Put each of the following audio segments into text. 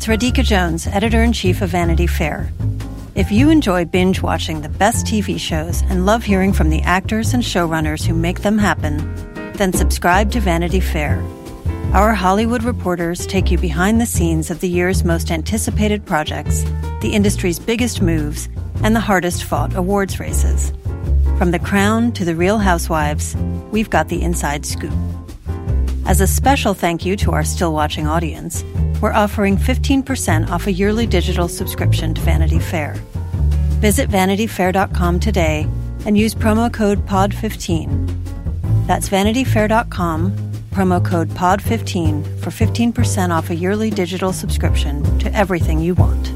it's Radhika Jones, Editor-in-Chief of Vanity Fair. If you enjoy binge-watching the best TV shows and love hearing from the actors and showrunners who make them happen, then subscribe to Vanity Fair. Our Hollywood reporters take you behind the scenes of the year's most anticipated projects, the industry's biggest moves, and the hardest-fought awards races. From The Crown to The Real Housewives, we've got the inside scoop. As a special thank you to our still-watching audience, we're offering 15% off a yearly digital subscription to Vanity Fair. Visit vanityfair.com today and use promo code POD15. That's vanityfair.com, promo code POD15 for 15% off a yearly digital subscription to everything you want.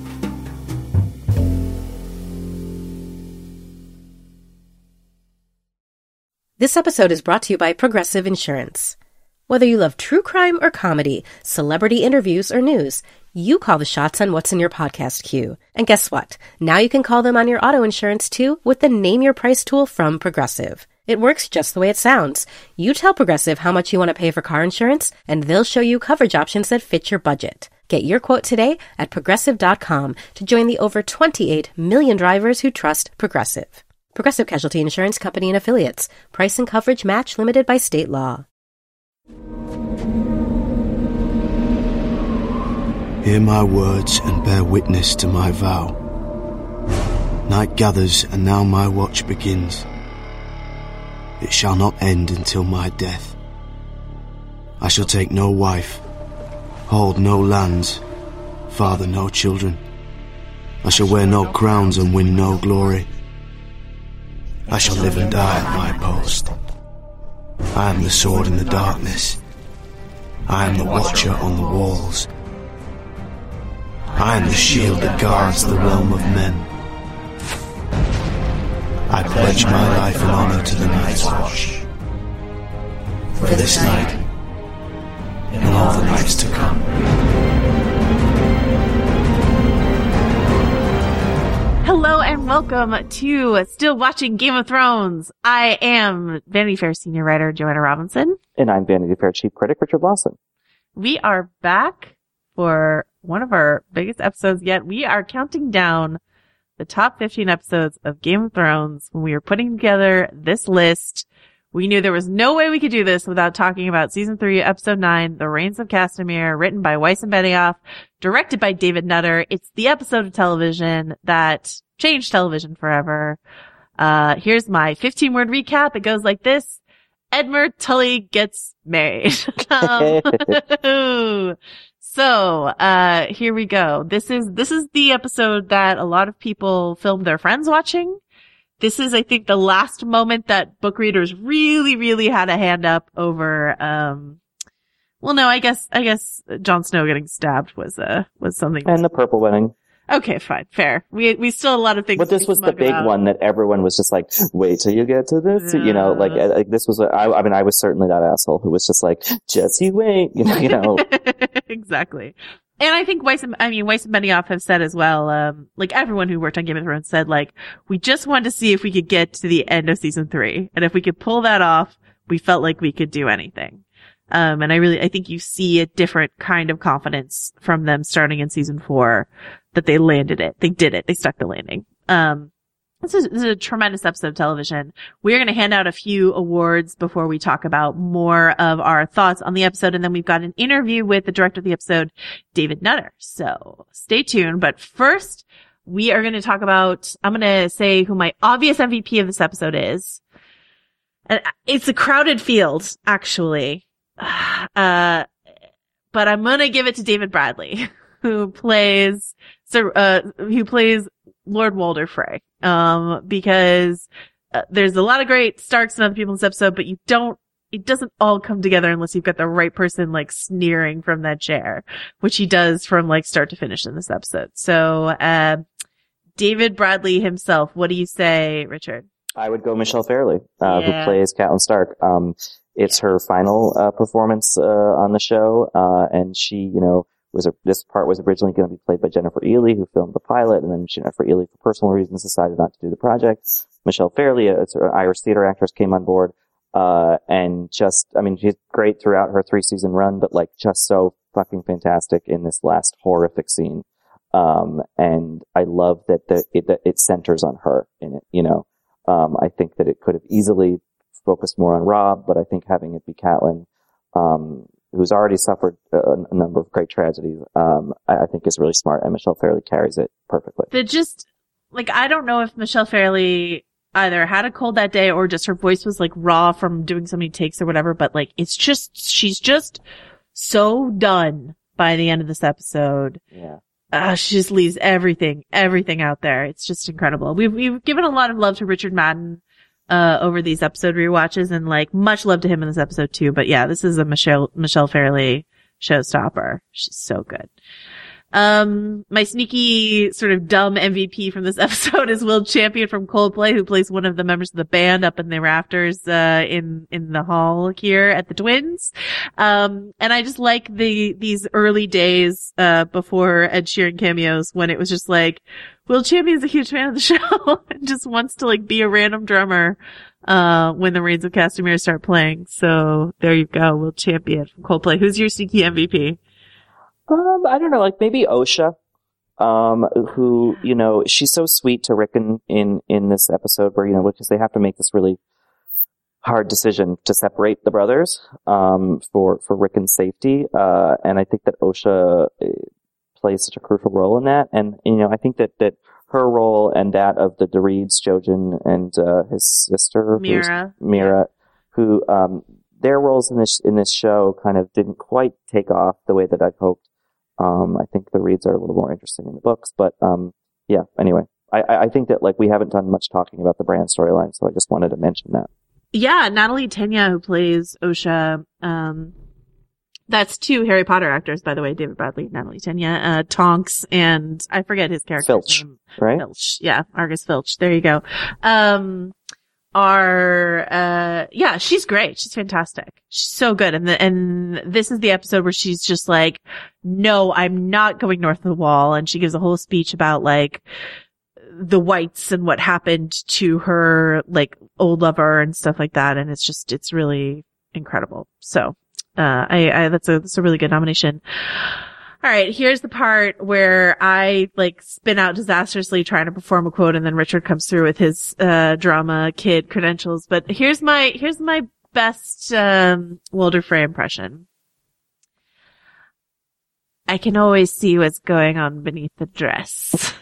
This episode is brought to you by Progressive Insurance. Whether you love true crime or comedy, celebrity interviews or news, you call the shots on what's in your podcast queue. And guess what? Now you can call them on your auto insurance too with the Name Your Price tool from Progressive. It works just the way it sounds. You tell Progressive how much you want to pay for car insurance, and they'll show you coverage options that fit your budget. Get your quote today at Progressive.com to join the over 28 million drivers who trust Progressive. Progressive Casualty Insurance Company and Affiliates. Price and coverage match limited by state law. Hear my words and bear witness to my vow. Night gathers and now my watch begins. It shall not end until my death. I shall take no wife, hold no lands, father no children. I shall wear no crowns and win no glory. I shall live and die at my post. I am the sword in the darkness. I am the watcher on the walls. I am the shield that guards the realm of men. I pledge my life and honor to the Night's Watch. For this night, and all the nights to come. Hello and welcome to Still Watching Game of Thrones. I am Vanity Fair senior writer Joanna Robinson. And I'm Vanity Fair chief critic Richard Lawson. We are back for one of our biggest episodes yet. We are counting down the top 15 episodes of Game of Thrones. When we were putting together this list, we knew there was no way we could do this without talking about season 3, episode 9, The Reigns of Castamere, written by Weiss and Benioff, directed by David Nutter. It's the episode of television that changed television forever. Here's my 15-word recap. It goes like this. Edmure Tully gets married. So, here we go. This is the episode that a lot of people filmed their friends watching. This is, I think, the last moment that book readers really, really had a hand up over, well, no, I guess Jon Snow getting stabbed was something. And the purple wedding. Okay, fine, fair. We still have a lot of things. But this was the big one that everyone was just like, wait till you get to this, you know, like this was, I mean, I was certainly that asshole who was just like, Jesse, wait, you know. Exactly. And I think Weiss and Benioff have said as well, like everyone who worked on Game of Thrones said, like, we just wanted to see if we could get to the end of season 3. And if we could pull that off, we felt like we could do anything. And I think you see a different kind of confidence from them starting in season 4 that they landed it. They did it. They stuck the landing. This is a tremendous episode of television. We're going to hand out a few awards before we talk about more of our thoughts on the episode. And then we've got an interview with the director of the episode, David Nutter. So stay tuned. But first, we are going to talk about, I'm going to say who my obvious MVP of this episode is. And it's a crowded field, actually. But I'm going to give it to David Bradley, who plays Lord Walder Frey. Because there's a lot of great Starks and other people in this episode, but it doesn't all come together unless you've got the right person like sneering from that chair, which he does from like start to finish in this episode. So, David Bradley himself, what do you say, Richard? I would go Michelle Fairley, who plays Catelyn Stark. It's her final performance on the show, and she, you know, this part was originally going to be played by Jennifer Ely, who filmed the pilot, and then Jennifer Ely, for personal reasons, decided not to do the project. Michelle Fairley, an Irish theater actress, came on board, and just, I mean, she's great throughout her 3-season run, but like just so fucking fantastic in this last horrific scene. And I love that it centers on her in it, you know. I think that it could have easily focused more on Rob, but I think having it be Catelyn, who's already suffered a number of great tragedies, I think is really smart, and Michelle Fairley carries it perfectly. I don't know if Michelle Fairley either had a cold that day or just her voice was like raw from doing so many takes or whatever, but like she's just so done by the end of this episode. Yeah. She just leaves everything out there. It's just incredible. We've given a lot of love to Richard Madden over these episode rewatches, and like much love to him in this episode too. But yeah, this is a Michelle Fairley showstopper. She's so good. My sneaky sort of dumb MVP from this episode is Will Champion from Coldplay, who plays one of the members of the band up in the rafters, in the hall here at the Twins. And I just like these early days, before Ed Sheeran cameos when it was just like, Will Champion's a huge fan of the show and just wants to like be a random drummer, when the Reigns of Castamere start playing. So there you go, Will Champion from Coldplay. Who's your sneaky MVP? I don't know, like maybe Osha, who, you know, she's so sweet to Rickon in this episode where, you know, because they have to make this really hard decision to separate the brothers, for Rickon's safety. And I think that Osha plays such a crucial role in that. And, you know, I think that her role and that of the Reeds, Jojen and, his sister, Mira, who, their roles in this show kind of didn't quite take off the way that I'd hoped. I think the Reeds are a little more interesting in the books, but yeah. Anyway, I think that like we haven't done much talking about the Bran storyline, so I just wanted to mention that. Yeah, Natalie Tenya, who plays Osha. That's two Harry Potter actors, by the way, David Bradley, Natalie Tenya, Tonks, and I forget his character's Filch, name. right? Filch, yeah, Argus Filch. There you go. Yeah, she's great. She's fantastic. She's so good. And this is the episode where she's just like, no, I'm not going north of the wall. And she gives a whole speech about like the whites and what happened to her, like old lover and stuff like that. And it's really incredible. So, that's a really good nomination. All right, here's the part where I like spin out disastrously trying to perform a quote, and then Richard comes through with his drama kid credentials. But here's my best Walder Frey impression. I can always see what's going on beneath the dress.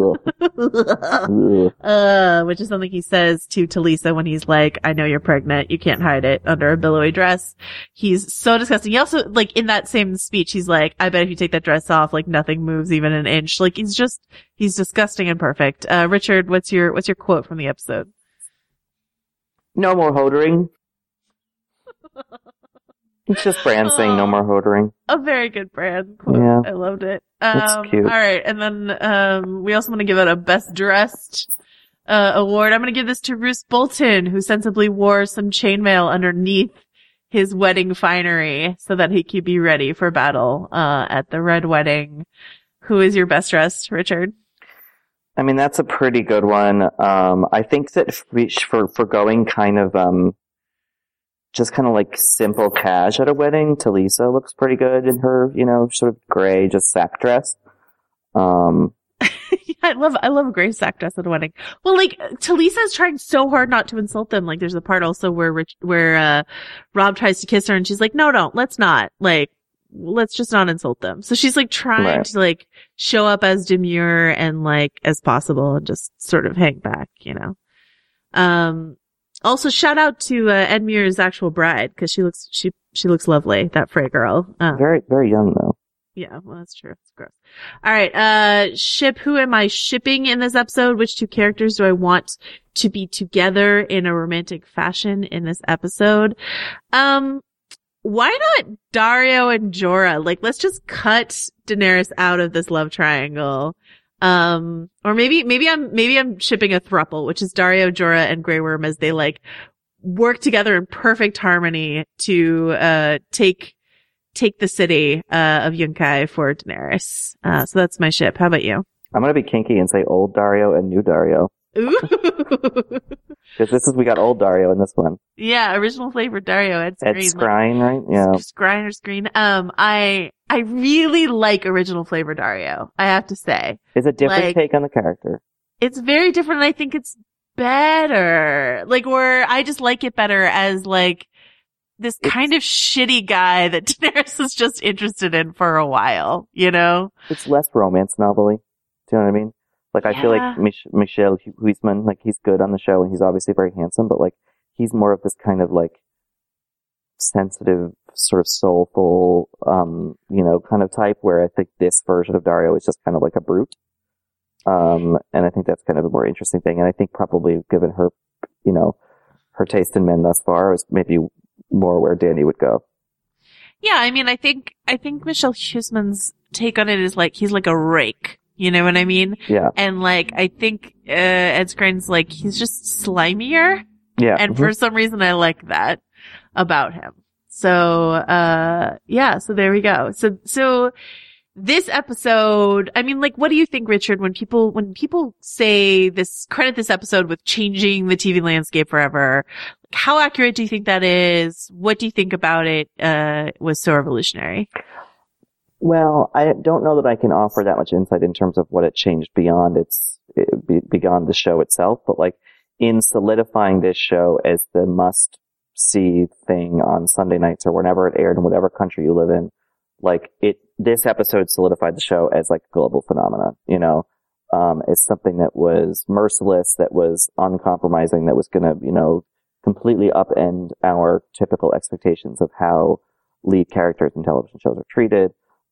Which is something he says to Talisa when he's like, I know you're pregnant. You can't hide it under a billowy dress. He's so disgusting. He also, like, in that same speech, he's like, I bet if you take that dress off, like, nothing moves even an inch. Like, he's disgusting and perfect. Richard, what's your quote from the episode? No more hodering. It's just Bran saying no more hodering. A very good Bran quote. Yeah. I loved it. That's cute. All right. And then, we also want to give out a best dressed, award. I'm going to give this to Roose Bolton, who sensibly wore some chainmail underneath his wedding finery so that he could be ready for battle, at the Red Wedding. Who is your best dressed, Richard? I mean, that's a pretty good one. I think that for going kind of, just kind of like simple cash at a wedding, Talisa looks pretty good in her, you know, sort of gray, just sack dress. Yeah, I love a gray sack dress at a wedding. Well, like, Talisa's trying so hard not to insult them. Like, there's a part also where Rob tries to kiss her and she's like, no, let's not. Like, let's just not insult them. So she's like trying to like show up as demure and like as possible and just sort of hang back, you know. Also, shout out to Ed Muir's actual bride, because she looks lovely. That Frey girl. Very, very young though. Yeah, well, that's true. It's gross. All right, ship. Who am I shipping in this episode? Which two characters do I want to be together in a romantic fashion in this episode? Why not Daario and Jorah? Like, let's just cut Daenerys out of this love triangle. Or maybe I'm shipping a throuple, which is Daario, Jorah, and Grey Worm, as they like work together in perfect harmony to take the city of Yunkai for Daenerys. So that's my ship. How about you? I'm gonna be kinky and say old Daario and new Daario. Ooh. Because we got old Daario in this one. Yeah, original flavor Daario, Ed Skrein, right? Yeah. Skrein or Screen. I I really like original flavor Dario, I have to say. It's a different take on the character. It's very different, and I think it's better. Like, or I just like it better as like this kind of shitty guy that Daenerys is just interested in for a while, you know? It's less romance novel-y. Do you know what I mean? Like, I feel like Michel Huisman, like, he's good on the show, and he's obviously very handsome, but like, he's more of this kind of like sensitive, sort of soulful, you know, kind of type, where I think this version of Dario is just kind of like a brute. And I think that's kind of a more interesting thing. And I think probably given her, you know, her taste in men thus far is maybe more where Danny would go. Yeah, I mean, I think Michelle Huisman's take on it is like, he's like a rake. You know what I mean? Yeah. And like, I think, Ed Skrein's like, he's just slimier. Yeah. And for some reason I like that about him. So, yeah, so there we go. So this episode, I mean, like, what do you think, Richard, when people say this, credit this episode with changing the TV landscape forever, how accurate do you think that is? What do you think about it, was so revolutionary? Well, I don't know that I can offer that much insight in terms of what it changed beyond beyond the show itself, but like, in solidifying this show as the must-see thing on Sunday nights or whenever it aired in whatever country you live in, like, this episode solidified the show as like a global phenomenon, you know, as something that was merciless, that was uncompromising, that was gonna, you know, completely upend our typical expectations of how lead characters in television shows are treated,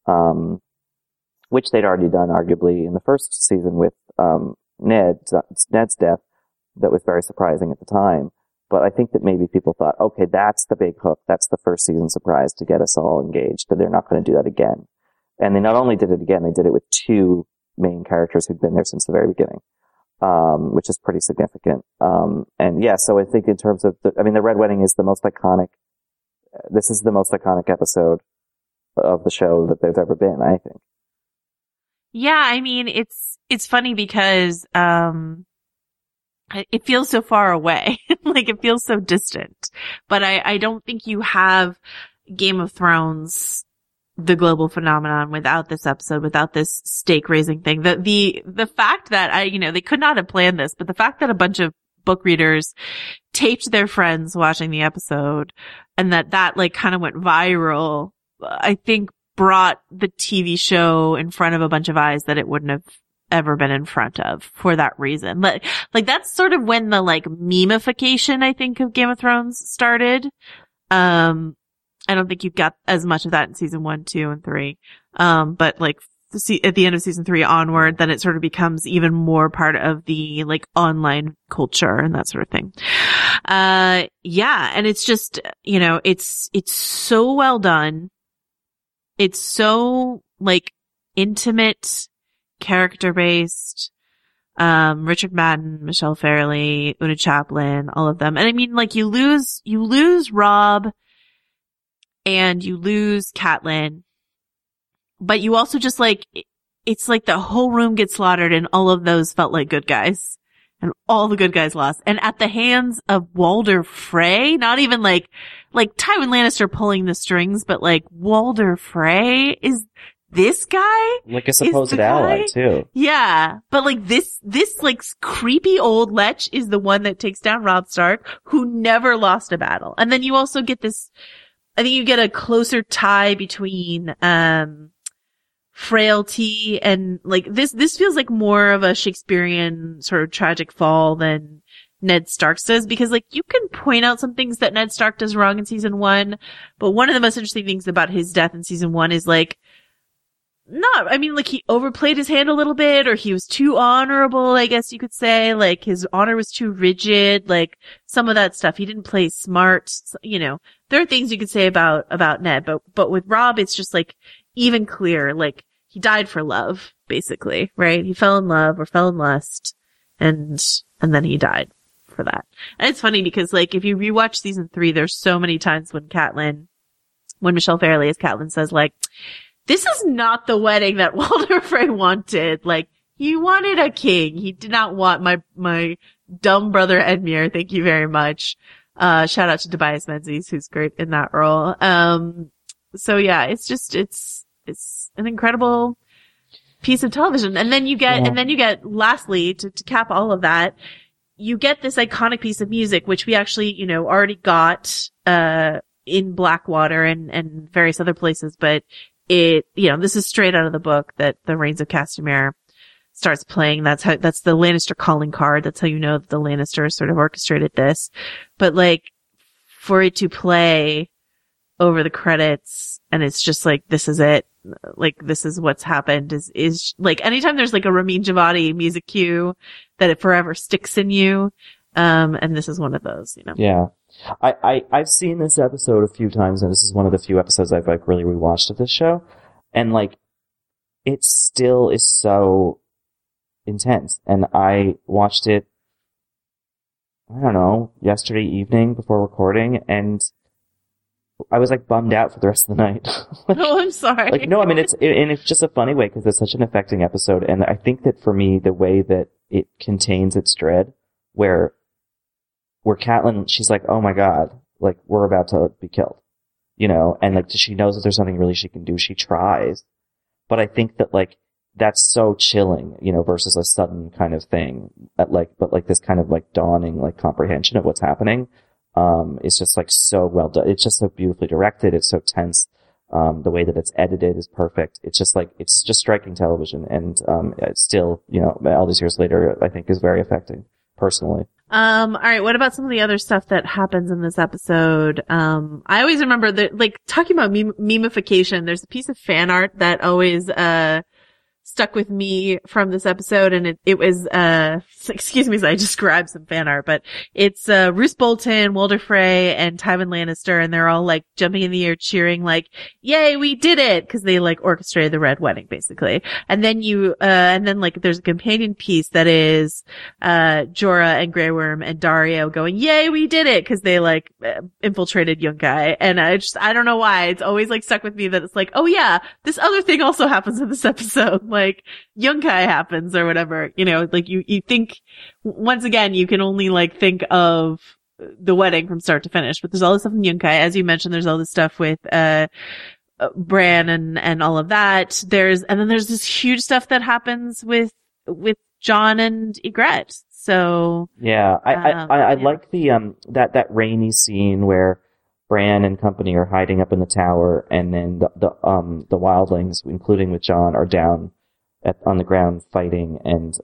which they'd already done arguably in the first season with, Ned's death. That was very surprising at the time. But I think that maybe people thought, okay, that's the big hook. That's the first season surprise to get us all engaged, that they're not going to do that again. And they not only did it again, they did it with two main characters who'd been there since the very beginning, which is pretty significant. And yeah, so I think in terms of the Red Wedding is the most iconic. This is the most iconic episode of the show that there's ever been, I think. Yeah, I mean, it's funny because, it feels so far away. Like, it feels so distant. But I don't think you have Game of Thrones, the global phenomenon, without this episode, without this stake raising thing. The fact that they could not have planned this, but the fact that a bunch of book readers taped their friends watching the episode and that like kind of went viral, I think brought the TV show in front of a bunch of eyes that it wouldn't have ever been in front of for that reason. Like that's sort of when the like memification, I think, of Game of Thrones started. I don't think you got as much of that in season 1, 2, and 3. But like at the end of season 3 onward, then it sort of becomes even more part of the like online culture and that sort of thing. Yeah. And it's just, it's so well done. It's so like intimate, character based. Richard Madden, Michelle Fairley, Una Chaplin, all of them. And I mean, like, you lose Rob and you lose Catelyn, but you also just like, it's like the whole room gets slaughtered and all of those felt like good guys and all the good guys lost. And at the hands of Walder Frey, not even like Tywin Lannister pulling the strings, but like Walder Frey is this guy? Like a supposed ally, too. Yeah. But like this like creepy old lech is the one that takes down Robb Stark, who never lost a battle. And then you also get this, I think you get a closer tie between, frailty and like this feels like more of a Shakespearean sort of tragic fall than Ned Stark's does, because like you can point out some things that Ned Stark does wrong in season 1, but one of the most interesting things about his death in season 1 is like, like he overplayed his hand a little bit, or he was too honorable, I guess you could say. Like his honor was too rigid, like some of that stuff. He didn't play smart. There are things you could say about Ned, but with Robb, it's just like even clearer. Like he died for love, basically, right? He fell in love or fell in lust, and then he died for that. And it's funny because like if you rewatch season 3, there's so many times when Michelle Fairley as Catelyn says like, this is not the wedding that Walder Frey wanted. Like, he wanted a king. He did not want my dumb brother Edmure. Thank you very much. Shout out to Tobias Menzies, who's great in that role. So yeah, it's it's an incredible piece of television. And then you get, lastly, to cap all of that, you get this iconic piece of music, which we actually, already got, in Blackwater and various other places, but this is straight out of the book that the Reigns of Castamere starts playing. That's the Lannister calling card. That's how you know that the Lannisters sort of orchestrated this. But like, for it to play over the credits and it's just like, this is it. Like, this is what's happened is like, anytime there's like a Ramin Djawadi music cue that it forever sticks in you. And this is one of those, Yeah. I've seen this episode a few times, and this is one of the few episodes I've like really rewatched of this show. And like, it still is so intense. And I watched it, I don't know, yesterday evening before recording, and I was like bummed out for the rest of the night. Oh, I'm sorry. Like, no, I mean, it's just a funny way because it's such an affecting episode. And I think that for me, the way that it contains its dread, where Catelyn, she's like, oh my God, like, we're about to be killed, and like, she knows that there's nothing really she can do. She tries. But I think that like, that's so chilling, versus a sudden kind of thing but this kind of like dawning, like comprehension of what's happening, is just like so well done. It's just so beautifully directed. It's so tense. The way that it's edited is perfect. It's just like, it's just striking television. And, it's still, all these years later, I think is very affecting personally. All right. What about some of the other stuff that happens in this episode? I always remember that, like, talking about memification, there's a piece of fan art that always, stuck with me from this episode, and it was, excuse me, so I just grabbed some fan art, but it's, Roose Bolton, Walder Frey, and Tywin Lannister, and they're all like jumping in the air cheering like, yay, we did it! Cause they like orchestrated the Red Wedding, basically. And then like there's a companion piece that is, Jorah and Grey Worm and Daario going, yay, we did it! Cause they like, infiltrated Yunkai. And I don't know why, it's always like stuck with me that it's like, oh yeah, this other thing also happens in this episode. Like, Yunkai happens or whatever, like you think, once again, you can only like think of the wedding from start to finish, but there's all this stuff in Yunkai. As you mentioned, there's all this stuff with, Bran and all of that. And then there's this huge stuff that happens with Jon and Ygritte. So. Yeah, I like the, that rainy scene where Bran and company are hiding up in the tower, and then the wildlings, including with Jon, are down on the ground fighting, and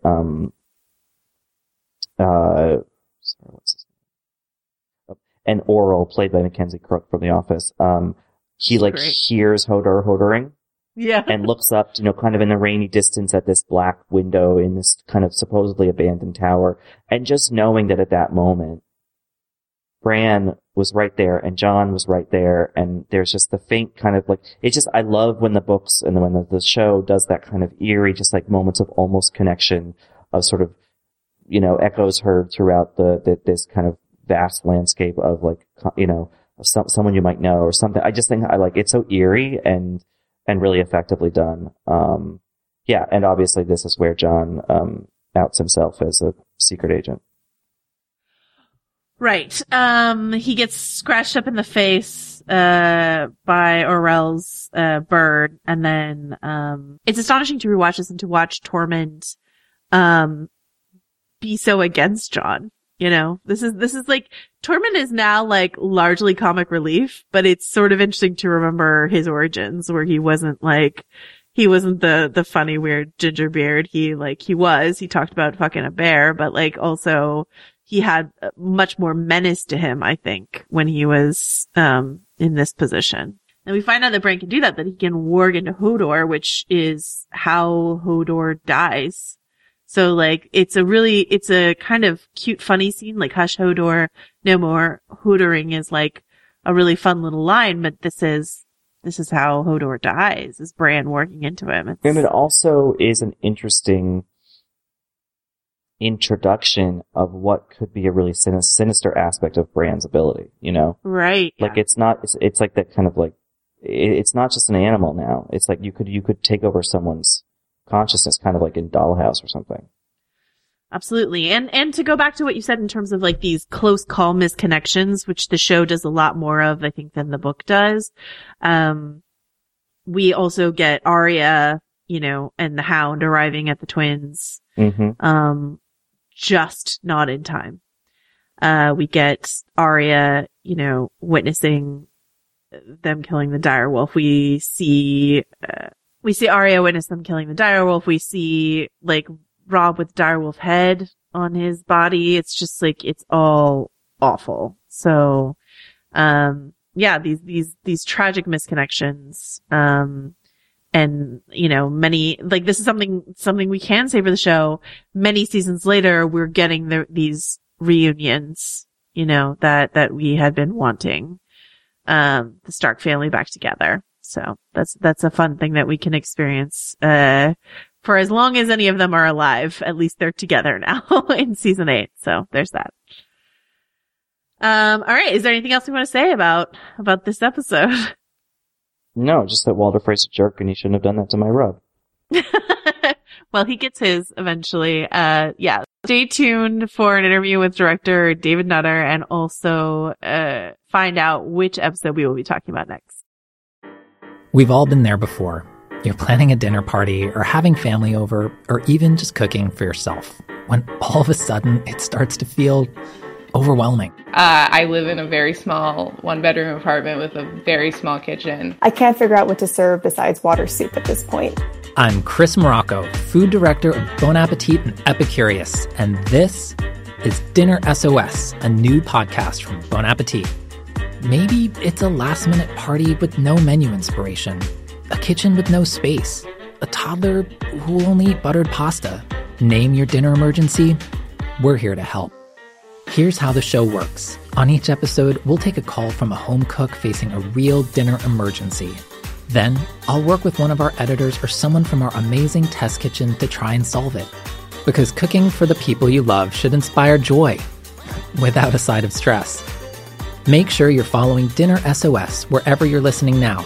sorry, what's his name? And Oral, played by Mackenzie Crook from The Office, he like great. Hears Hodor hodoring, yeah, and looks up, kind of in the rainy distance at this black window in this kind of supposedly abandoned tower, and just knowing that at that moment, Bran was right there and Jon was right there, and there's just the faint kind of like, it's just, I love when the books and when the show does that kind of eerie, just like moments of almost connection of sort of, echoes heard throughout this kind of vast landscape of like, someone you might know or something. I just think it's so eerie and really effectively done. Yeah. And obviously this is where Jon, outs himself as a secret agent. Right. He gets scratched up in the face, by Orell's, bird. And then, it's astonishing to rewatch this and to watch Tormund, be so against Jon. This is like, Tormund is now like largely comic relief, but it's sort of interesting to remember his origins where he wasn't the funny, weird ginger beard. He talked about fucking a bear, but like also, he had much more menace to him, I think, when he was, in this position. And we find out that Bran can do that he can warg into Hodor, which is how Hodor dies. So like, it's a kind of cute, funny scene, like hush Hodor, no more hodoring is like a really fun little line, but this is how Hodor dies, is Bran warging into him. And it also is an interesting introduction of what could be a really sinister aspect of Bran's ability, Right. Like it's like that kind of like, it's not just an animal now. It's like you could take over someone's consciousness, kind of like in Dollhouse or something. Absolutely. And to go back to what you said in terms of like these close call misconnections, which the show does a lot more of, I think, than the book does. We also get Arya, you know, and the Hound arriving at the twins. Just not in time. We get Arya, you know, witnessing them killing the direwolf. We see Arya witness them killing the direwolf. We see, like, Robb with the direwolf head on his body. It's just like, it's all awful. So, yeah, these tragic misconnections. And, you know, this is something we can say for the show. Many seasons later, we're getting these reunions, you know, that we had been wanting, the Stark family back together. So that's a fun thing that we can experience, for as long as any of them are alive. At least they're together now in season 8. So there's that. All right. Is there anything else you want to say about this episode? No, just that Walder Frey's a jerk and he shouldn't have done that to my Robb. Well, he gets his eventually. Yeah. Stay tuned for an interview with director David Nutter and also find out which episode we will be talking about next. We've all been there before. You're planning a dinner party or having family over or even just cooking for yourself when all of a sudden it starts to feel overwhelming. I live in a very small one-bedroom apartment with a very small kitchen. I can't figure out what to serve besides water soup at this point. I'm Chris Morocco, food director of Bon Appetit and Epicurious, and this is Dinner SOS, a new podcast from Bon Appetit. Maybe it's a last-minute party with no menu inspiration, a kitchen with no space, a toddler who will only eat buttered pasta. Name your dinner emergency. We're here to help. Here's how the show works. On each episode, we'll take a call from a home cook facing a real dinner emergency. Then, I'll work with one of our editors or someone from our amazing test kitchen to try and solve it. Because cooking for the people you love should inspire joy, without a side of stress. Make sure you're following Dinner SOS wherever you're listening now.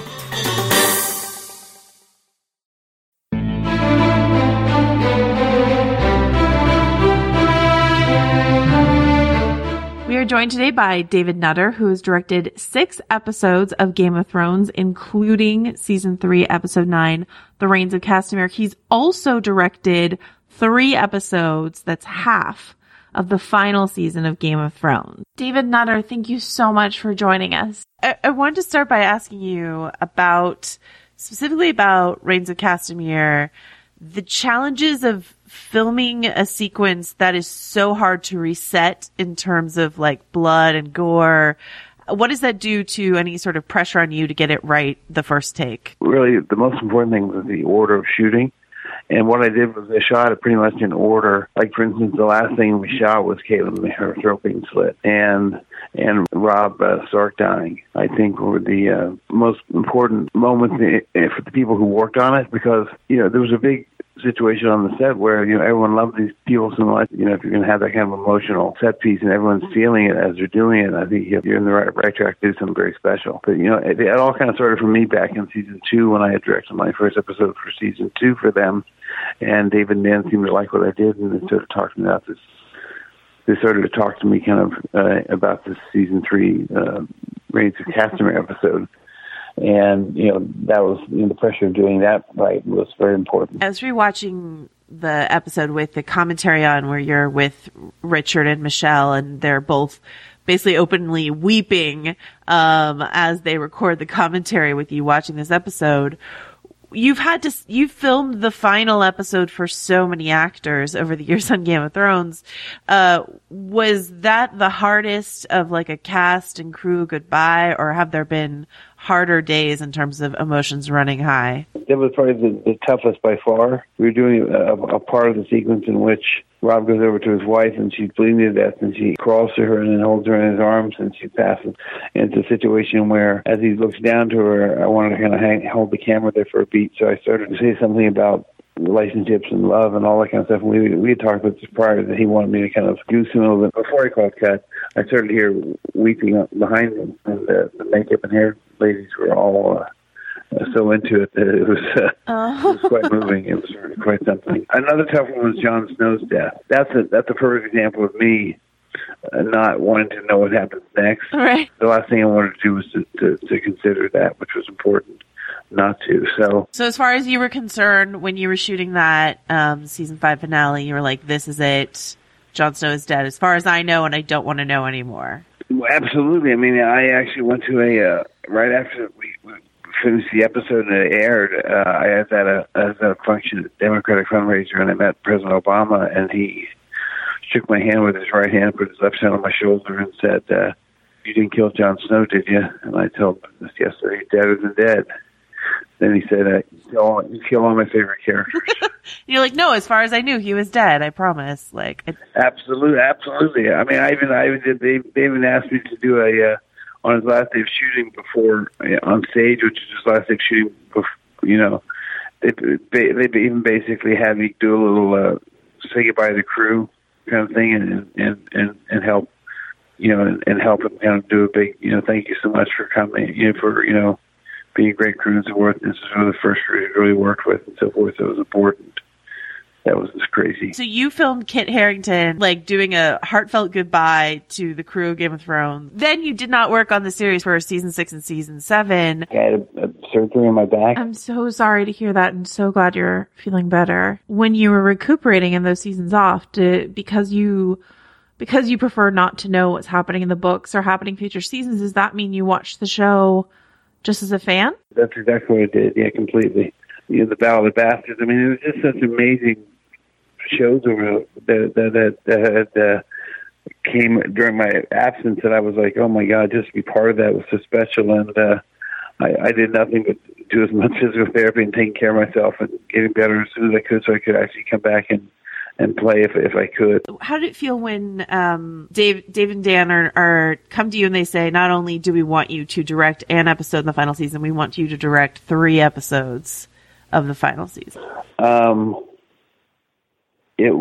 We are joined today by David Nutter, who has directed 6 episodes of Game of Thrones, including season 3, episode 9, The Reigns of Castamere. He's also directed 3 episodes, that's half of the final season of Game of Thrones. David Nutter, thank you so much for joining us. I wanted to start by asking you specifically about Reigns of Castamere, the challenges of filming a sequence that is so hard to reset in terms of like blood and gore. What does that do to any sort of pressure on you to get it right the first take? Really, the most important thing was the order of shooting. And what I did was I shot it pretty much in order. Like, for instance, the last thing we shot was Caitlin, her throat being slit, and Robb Stark dying. I think were the most important moments for the people who worked on it, because, you know, there was a big situation on the set where, you know, everyone loved these people so much. You know, if you're going to have that kind of emotional set piece and everyone's feeling it as they're doing it, I think you're in the right track to do something very special. But, you know, it all kind of started for me back in season 2 when I had directed my first episode for season 2 for them. And David and Dan seemed to like what I did, and they sort of talked to me about this. They started to talk to me kind of about this season 3 Reigns of Castamere episode. And, you know, that was, you know, the pressure of doing that right was very important. I was rewatching the episode with the commentary on where you're with Richard and Michelle, and they're both basically openly weeping as they record the commentary with you watching this episode. You've filmed the final episode for so many actors over the years on Game of Thrones. Was that the hardest of like a cast and crew goodbye, or have there been harder days in terms of emotions running high? That was probably the toughest by far. We were doing a part of the sequence in which Robb goes over to his wife and she's bleeding to death, and she crawls to her and then holds her in his arms, and she passes. And it's a situation where, as he looks down to her, I wanted to kind of hold the camera there for a beat, so I started to say something about relationships and love and all that kind of stuff. And we had talked about this prior, that he wanted me to kind of goose him a little bit. Before I called cut, I started to hear weeping behind him, and the makeup and hair ladies were all so into it that it was quite moving. It was really quite something. Another tough one was Jon Snow's death. That's a perfect example of me not wanting to know what happens next. Right. The last thing I wanted to do was to consider that, which was important. not to. So as far as you were concerned, when you were shooting that season 5 finale, you were like, "This is it. Jon Snow is dead. As far as I know, and I don't want to know anymore." Well, absolutely. I mean, I actually went to a right after we finished the episode and it aired. I was at a function, Democratic fundraiser, and I met President Obama, and he shook my hand with his right hand, put his left hand on my shoulder, and said, "You didn't kill Jon Snow, did you?" And I told him, "Yes, sir. He's deader than dead." Then he said, "You kill all my favorite characters." You're like, "No, as far as I knew, he was dead. I promise." Like, absolutely. I mean, I even did. They even asked me to do a on his last day of shooting before on stage, which is his last day of shooting. Before, they even basically had me do a little say goodbye to the crew kind of thing, and help. And help him kind of do a big, thank you so much for coming, for being a great crew and so forth. This is one of the first crews he really worked with and so forth. So it was important. That was just crazy. So you filmed Kit Harington, like, doing a heartfelt goodbye to the crew of Game of Thrones. Then you did not work on the series for season 6 and season 7. I had a surgery on my back. I'm so sorry to hear that, and so glad you're feeling better. When you were recuperating in those seasons off, because you prefer not to know what's happening in the books or happening future seasons, does that mean you watched the show just as a fan? That's exactly what I did. Yeah, completely. The Battle of the Bastards. I mean, it was just such amazing shows that came during my absence that I was like, oh my God, just to be part of that was so special. And I did nothing but do as much physical therapy and taking care of myself and getting better as soon as I could, so I could actually come back and play if I could. How did it feel when Dave and Dan are come to you and they say, not only do we want you to direct an episode in the final season, we want you to direct 3 episodes of the final season? It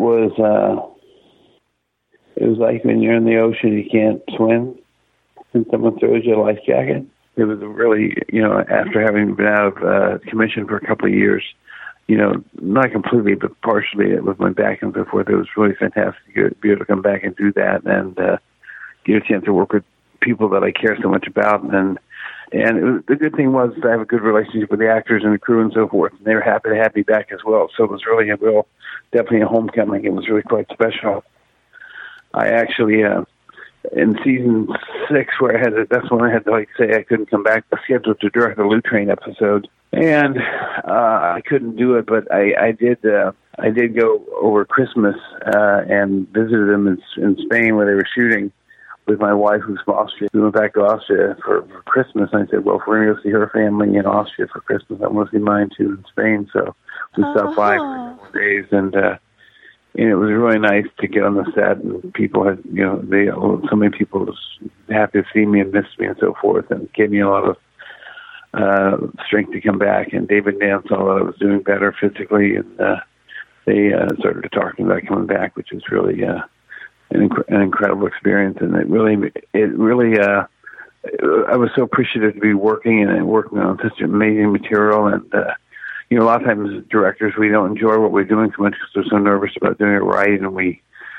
was like when you're in the ocean, you can't swim, and someone throws you a life jacket. It was really, after having been out of commission for a couple of years, not completely, but partially with my back and so forth. It was really fantastic to be able to come back and do that and get a chance to work with people that I care so much about. And the good thing was to have a good relationship with the actors and the crew and so forth. And they were happy to have me back as well. So it was really definitely a homecoming. It was really quite special. I actually, in season 6, that's when I had to say I couldn't come back. I was scheduled to direct the Loot Train episode. And I couldn't do it, but I did go over Christmas and visited them in Spain where they were shooting with my wife, who's from Austria. We went back to Austria for Christmas, and I said, well, if we're going to go see her family in Austria for Christmas, I want to see mine too in Spain. So we stopped by for a couple of days, and it was really nice to get on the set, and people had, so many people were happy to see me and miss me and so forth, and gave me a lot of strength to come back. And David and Dan saw that I was doing better physically, and they started to talk to me about coming back, which was really an incredible experience. And it really I was so appreciative to be working on such amazing material. And a lot of times as directors, we don't enjoy what we're doing so much because we're so nervous about doing it right, and we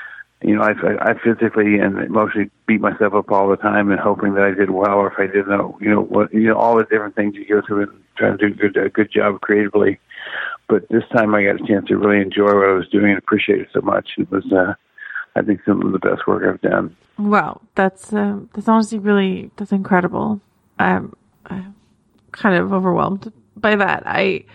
I physically and emotionally beat myself up all the time and hoping that I did well, or if I didn't all the different things you go through and trying to do a good job creatively. But this time I got a chance to really enjoy what I was doing and appreciate it so much. It was, I think, some of the best work I've done. Wow, that's honestly that's incredible. I'm kind of overwhelmed by that. I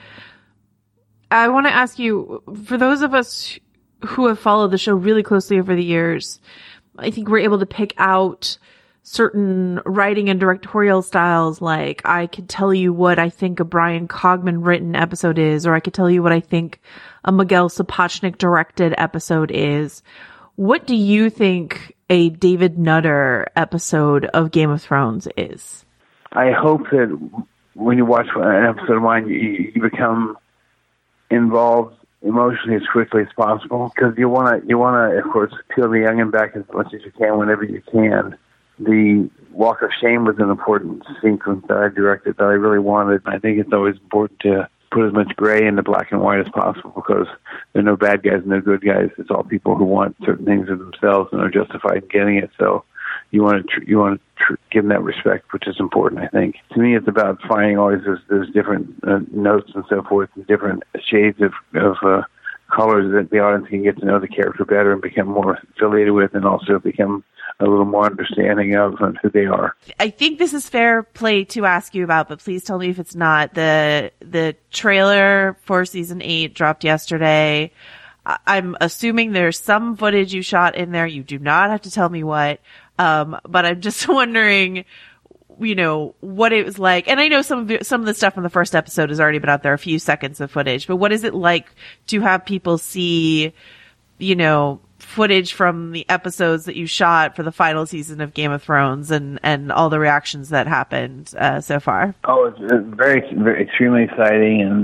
want to ask you, for those of us who have followed the show really closely over the years, I think we're able to pick out certain writing and directorial styles. Like, I could tell you what I think a Brian Cogman written episode is, or I could tell you what I think a Miguel Sapochnik directed episode is. What do you think a David Nutter episode of Game of Thrones is? I hope that when you watch an episode of mine, you become involved emotionally as quickly as possible, because you want to, of course, peel the onion back as much as you can whenever you can. The Walk of Shame was an important sequence that I directed that I really wanted. I think it's always important to put as much gray into black and white as possible, because there are no bad guys and no good guys. It's all people who want certain things of themselves and are justified in getting it. So you want to give them that respect, which is important, I think. To me, it's about finding always those different notes and so forth, and different shades of colors that the audience can get to know the character better and become more affiliated with, and also become a little more understanding of who they are. I think this is fair play to ask you about, but please tell me if it's not. The trailer for season 8 dropped yesterday. I'm assuming there's some footage you shot in there. You do not have to tell me what. But I'm just wondering, what it was like. And I know some of the stuff from the first episode has already been out there, a few seconds of footage, but what is it like to have people see, footage from the episodes that you shot for the final season of Game of Thrones and all the reactions that happened, so far? Oh, it's very, very extremely exciting, and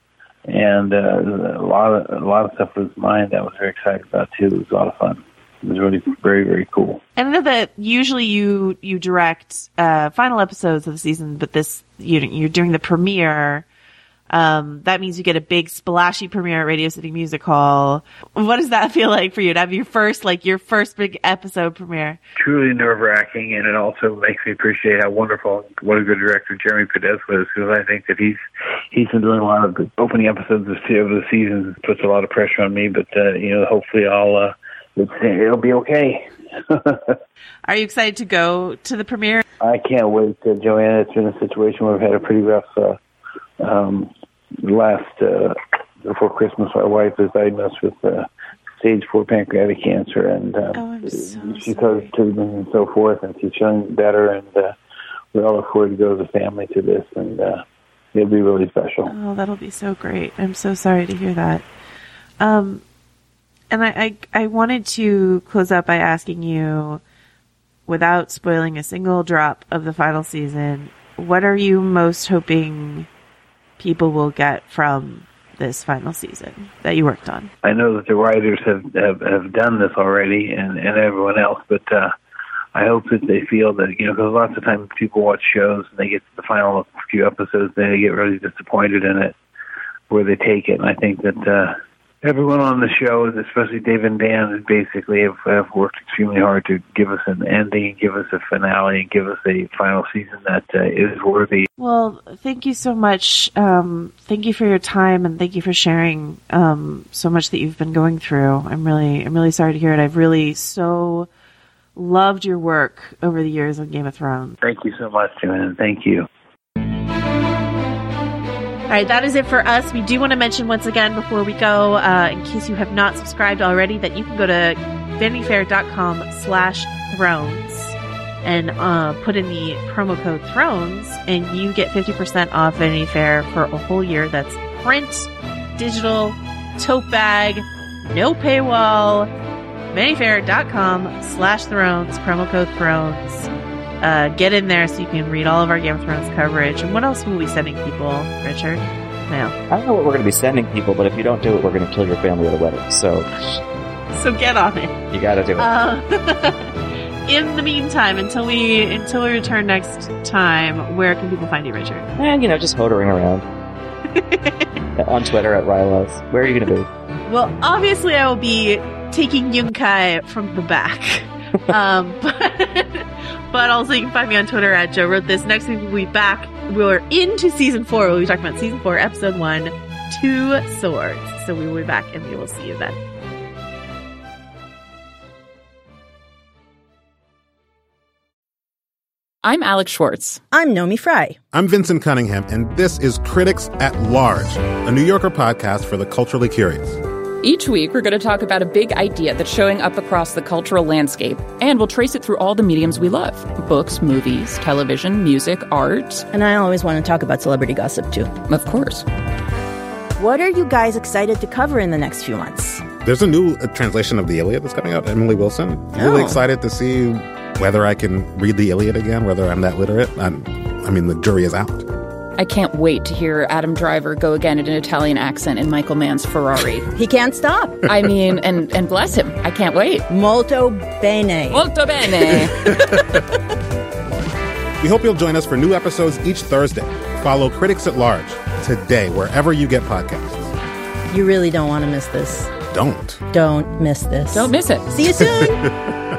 a lot of stuff was mine that I was very excited about too. It was a lot of fun. It was really very, very cool. And I know that usually you direct final episodes of the season, but you're doing the premiere. That means you get a big splashy premiere at Radio City Music Hall. What does that feel like for you to have your first big episode premiere? Truly nerve-wracking, and it also makes me appreciate what a good director Jeremy Podest was, because I think that he's been doing a lot of the opening episodes of the seasons. It puts a lot of pressure on me, but hopefully it'll be okay. Are you excited to go to the premiere? I can't wait, Joanna. It's been a situation where we've had a pretty rough before Christmas. My wife is diagnosed with stage 4 pancreatic cancer, and she's had treatment and so forth, and she's feeling better, and we all look forward to go as a family to this, and it'll be really special. Oh, that'll be so great. I'm so sorry to hear that. And I wanted to close up by asking you, without spoiling a single drop of the final season, what are you most hoping people will get from this final season that you worked on? I know that the writers have done this already, and everyone else, but I hope that they feel that, because lots of times people watch shows and they get to the final few episodes, they get really disappointed in it, where they take it. And I think that everyone on the show, especially Dave and Dan, basically have worked extremely hard to give us an ending, give us a finale, and give us a final season that is worthy. Well, thank you so much. Thank you for your time, and thank you for sharing so much that you've been going through. I'm really sorry to hear it. I've really so loved your work over the years on Game of Thrones. Thank you so much, Joanna. Thank you. All right, that is it for us. We do want to mention once again before we go, in case you have not subscribed already, that you can go to vanityfair.com/thrones and put in the promo code Thrones, and you get 50% off Vanity Fair for a whole year. That's print, digital, tote bag, no paywall. vanityfair.com/thrones, promo code Thrones. Get in there so you can read all of our Game of Thrones coverage. And what else will we be sending people, Richard? No. I don't know what we're going to be sending people, but if you don't do it, we're going to kill your family at a wedding. So get on it. You got to do it. In the meantime, until we return next time, where can people find you, Richard? And just holdering around on Twitter at Rylos. Where are you going to be? Well, obviously, I will be taking Yunkai from the back. But also you can find me on Twitter at Joe Wrote This. Next week we'll be back. We're into season 4. We'll be talking about season 4, episode 1, 2 Swords. So we will be back, and we will see you then. I'm Alex Schwartz. I'm Nomi Fry. I'm Vincent Cunningham, and this is Critics at Large, a New Yorker podcast for the culturally curious. Each week, we're going to talk about a big idea that's showing up across the cultural landscape, and we'll trace it through all the mediums we love. Books, movies, television, music, art. And I always want to talk about celebrity gossip, too. Of course. What are you guys excited to cover in the next few months? There's a new translation of the Iliad that's coming out, Emily Wilson. Really excited to see whether I can read the Iliad again, whether I'm that literate. I mean, the jury is out. I can't wait to hear Adam Driver go again in an Italian accent in Michael Mann's Ferrari. He can't stop. I mean, and bless him. I can't wait. Molto bene. Molto bene. We hope you'll join us for new episodes each Thursday. Follow Critics at Large today, wherever you get podcasts. You really don't want to miss this. Don't miss this. Don't miss it. See you soon.